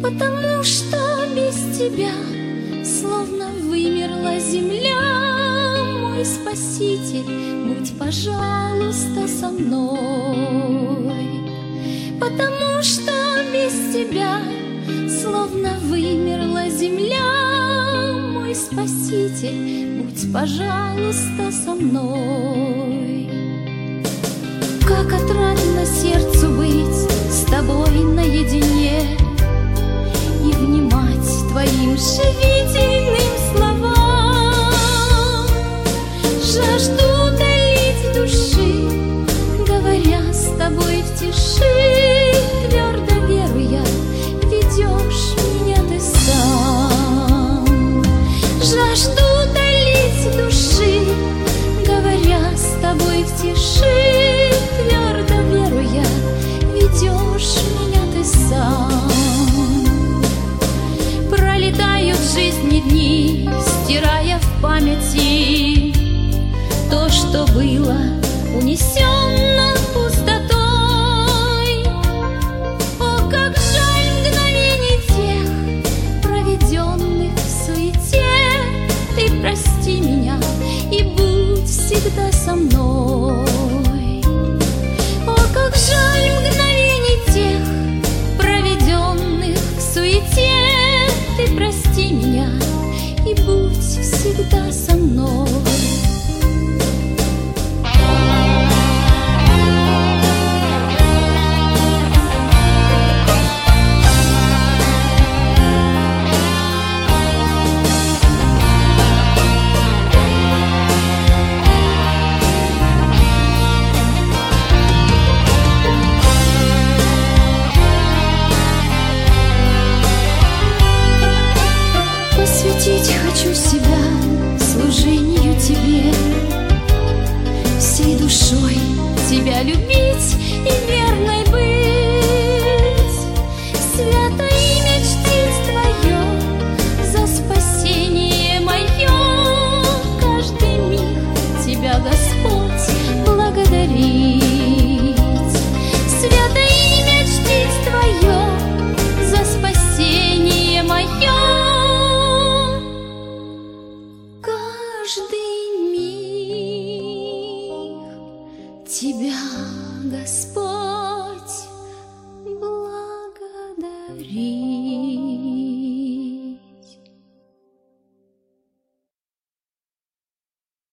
потому что без тебя словно вымерла земля. Мой спаситель, будь, пожалуйста, со мной, потому что без тебя словно вымерла земля. Мой спаситель, будь, пожалуйста, со мной. Как отрадно сердцу быть с тобой наедине и внимать твоим живительным словам. Жажду долить души, говоря с тобой в тиши, твердо веруя, ведешь меня ты сам. Жажду долить души, говоря с тобой в тиши, твердо веруя, ведешь меня ты сам. Пролетают в жизни дни, стирая в памяти то, что было унесено пустотой. О, как жаль мгновений тех, проведенных в суете. Ты прости меня и будь всегда со мной. О, как жаль мгновений тех, проведенных в суете. Ты прости меня и будь всегда со мной. Посвятить хочу себя служению тебе, всей душой тебя любить и верной быть. Свято имя чтить твое за спасение мое. Каждый миг тебя, Господь, благодарить. Свято имя чтить твое за спасение мое. Каждый миг тебя, Господь,